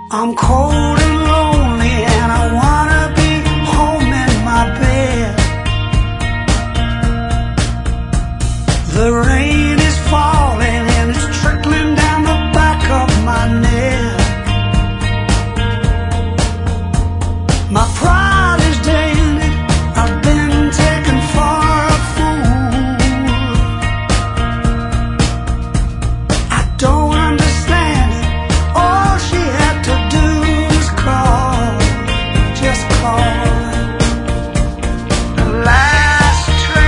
I'm cold and lonely and I wanna be home in my bed. The rain is falling and it's trickling down the back of my neck. My pride is dented, I've been taken for a fool. I don't understand it, all she had to do was call, just call. The last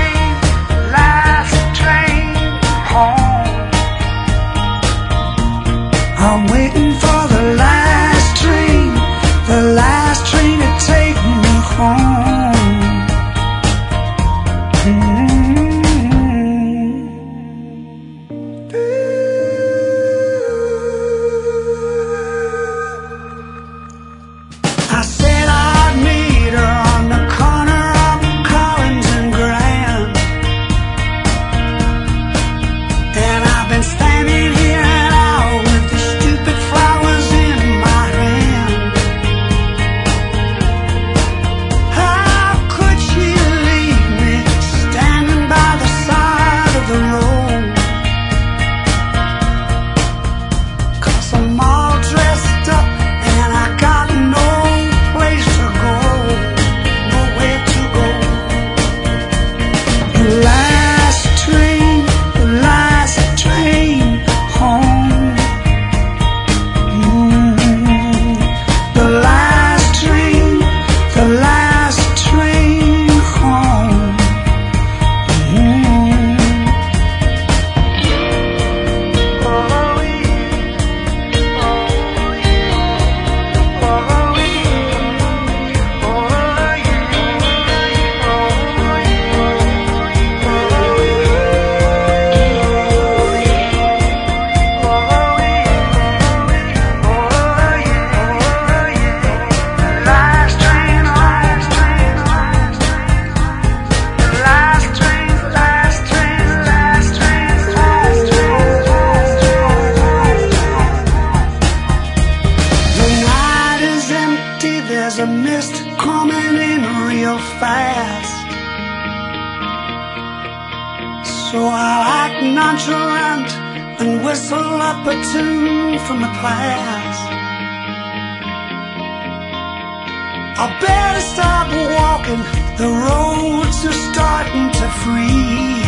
train home. I'm waiting for the last train to take me home. I said I'd meet her on the corner of Collins and Grand, and I've been standing here an hour with the stupid flowers in my hand. How could she leave me standing by the side of the road? 'Cause I'm all dressed up and I got no place to go, nowhere to go. The last train home. The last train home. There's a mist coming in real fast, so I'll act nonchalant and whistle up a tune from the past. I better stop walking, the roads are starting to freeze.